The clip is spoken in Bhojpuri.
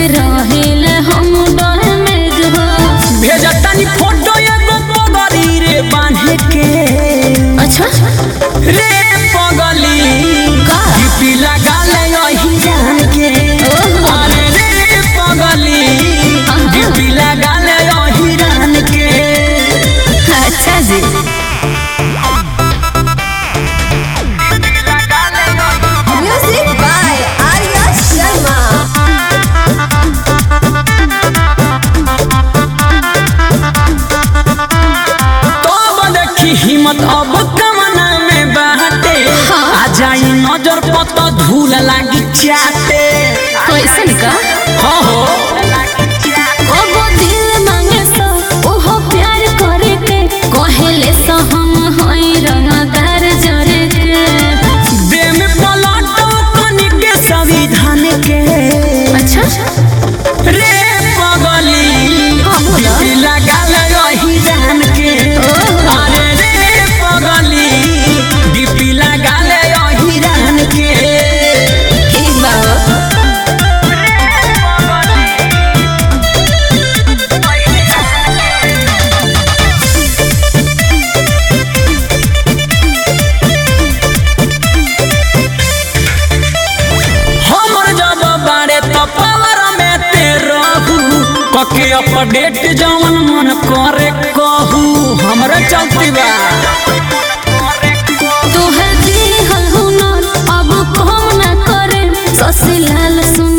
से रहेल हम डैमेज हो। भेजा तनी फोटो एगो पगड़ी रे बांधे के। अच्छा रे पगली का डीपी लगा ले यही जान के। अरे रे पगली डीपी लगा ले यही जान के। अच्छा जी Music by Arya Sharma. तो देखी हिम्मत अब कमना में बाटे। आ जाई नजर पत धूल लागी चाटे। कैसन का हो ओहो दिल मांगे सो ओहो प्यार करे के कहेले सो हम होई रंगदार जरे के। दे में पलटो कनी के संविधान के। अच्छा रे पगली बोला? डीपी लगा ले यही जान के। अरे रे पगली डीपी लगा ले यही जान के। ठीक बाबा हमर जब बारे तो पावर में ते रहू। कके अपडेट जवन मन करे कहू। हमरा चलती बा तोहर दिहल हुनर अब कम ना करे। शशि लाल सुन